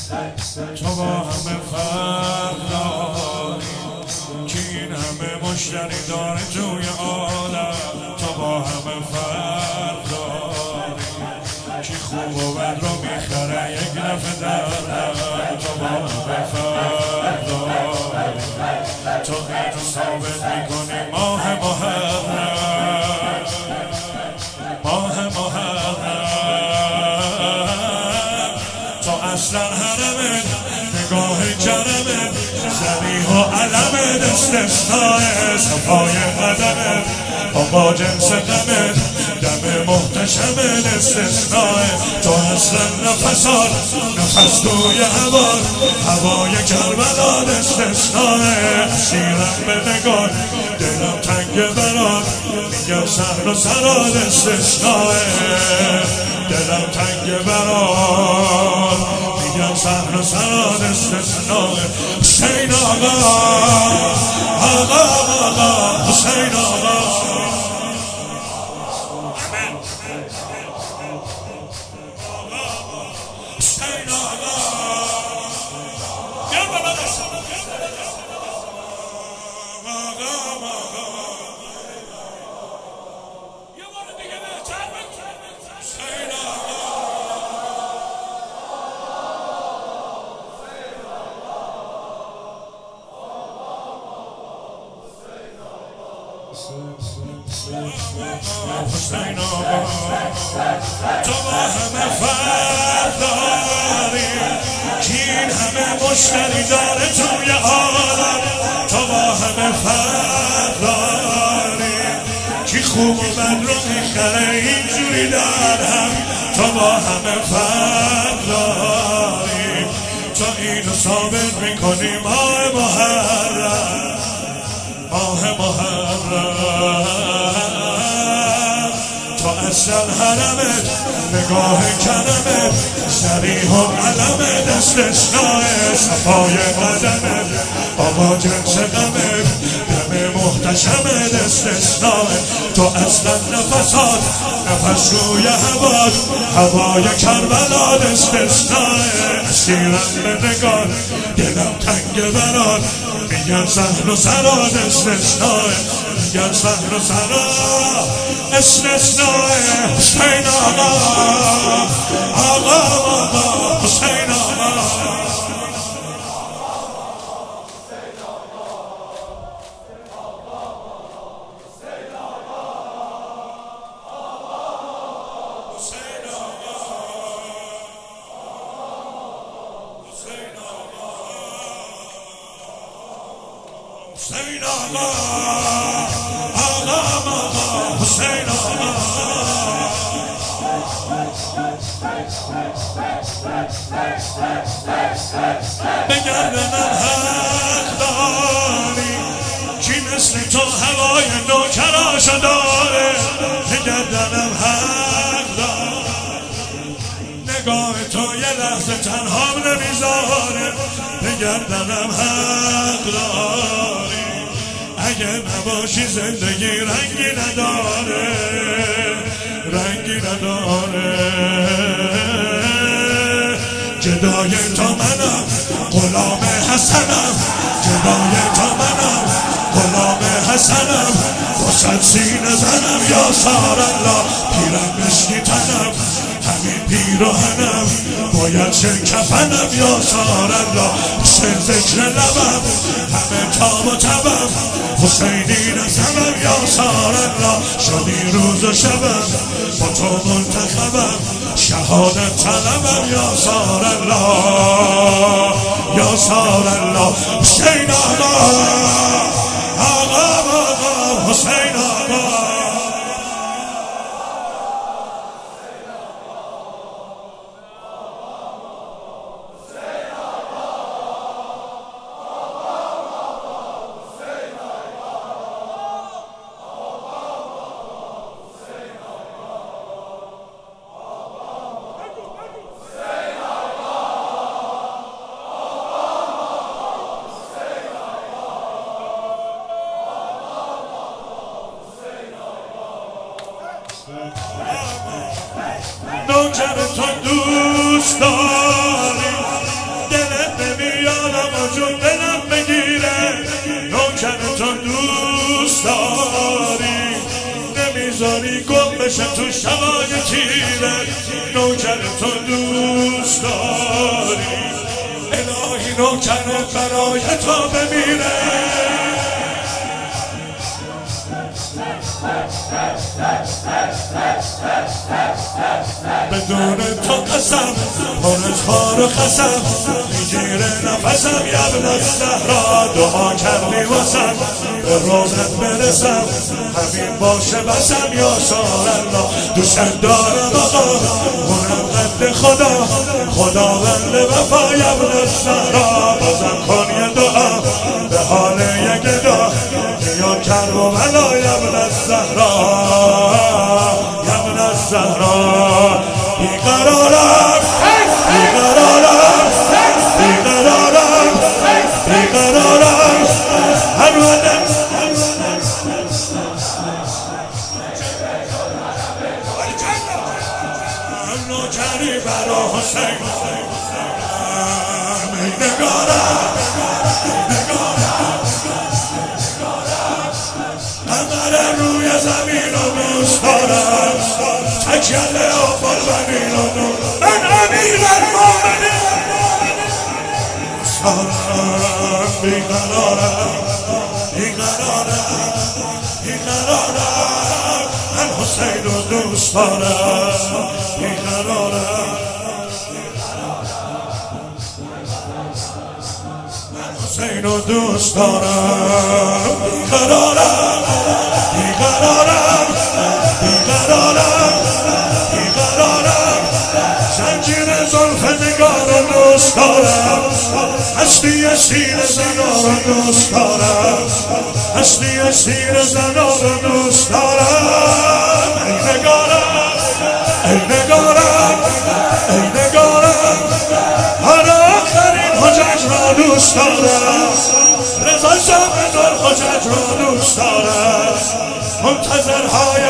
تو با همه فرق داری که این همه مشتری داره توی عالم. تو با همه فرق داری که خوب و بد رو میخره یک نفع دردم. تو با همه فرق داری تو اینو ثابت میکنی ماه محرم. ماه محرم تو اصلا حرمت نگاه کرمت زمین و علمت استثناء صفای قدمت با جنس دمت دم محتشمت استثناء تو اصلا نفسات نفس توی هوای کربلات استثناء اسیرم به نگاه دلم تنگ برات میگم سهل و سرات استثناء دلم تنگ برات میگم سهل و سرات استثناء حسین آقا آقا آقا حسین آقا حسین آقا بیا بابا حسین آقا تو با همه فرق داری که این همه مشتری داره توی عالم. تو با همه فرق داری که خوب و بد رو میخره اینجوری در هم. تو با همه فرق داری تو اینو ثابت میکنی ماه محرم. ماه محرم تو اصلا حرمت نگاه کرمت صریح و علمت استثناء صفای قدمت با جنس دمت دم محتشمت استثناء تو اصلا نفسات نفس روی هوای کربلات استثناء اسیرم به نگاه دلم تنگ برات میگن سهل و سرات استثناء میگن سهل و سرات استثناء حسین آقا آقا آقا حسین آقا حسین آقا آقا آقا حسین آقا به گردنم حق داری کی مثل تو هوای نوکراشو داره. به گردنم حق داری نگاه تو یه لحظه تنهام نمیذاره. به گردنم حق داری اگه نباشی زندگی رنگی نداره رنگی نداره. جدای تو منم غلام حسنم جدای تو منم غلام حسنم واسد سینه زنم یا سار الله پیرم مشکی تنم همین پیراهنم باید چه کفنم یا سار الله حسین ذکر لبم همه تاب و تبم حسینی نسبم یا سار الله شدی روز و شبم با تو منتخبم شهادت طلبم یا سار الله یا سار الله حسین آقا آقا آقا حسین آقا نوکر تو دوست داری داری، نمیذاری گم بشه تو شبای تیره، نوکر تو دوست داری، الهی نوکرت برای تو بمیره. بدون تو قسم پر از خار و خسم، میگیره نفسم یبن الزهرا، دعا کردی واسم به روزت برسم، همین باشه بسم یا سار الله. دوست دارم آقا اونم قد خدا، خداوند وفا یبن الزهرا، بازم کن یه دعا به حال یک گدا، یا کرب و بلا یبن الزهرا، یبن الزهرا. بیقرارم بیقرارم بیقرارم بیقرارم، هنوزم نوکری برا حسین، نگارم قمر روی زمین و دوست دارم، تکیله و قربانی و نور، من امیر المومنین دوست دارم. بیقرارم بیقرارم بیقرارم، من حسین رو دوست دارم. بیقرارم من حسین رو دوست دارم. بیقرارم بیقرارم بیقرارم بیقرارم، زنجیر زلف نگار رو دوست دارم، هستی اسیر زنا رو دوست دارم، هستی اسیر زنا رو دوست دارم. ای نگارم ای نگارم ای نگارم، هر آخرین حجج را دوست دارم، رضا شاه حجج را دوست دارم، منتظرهای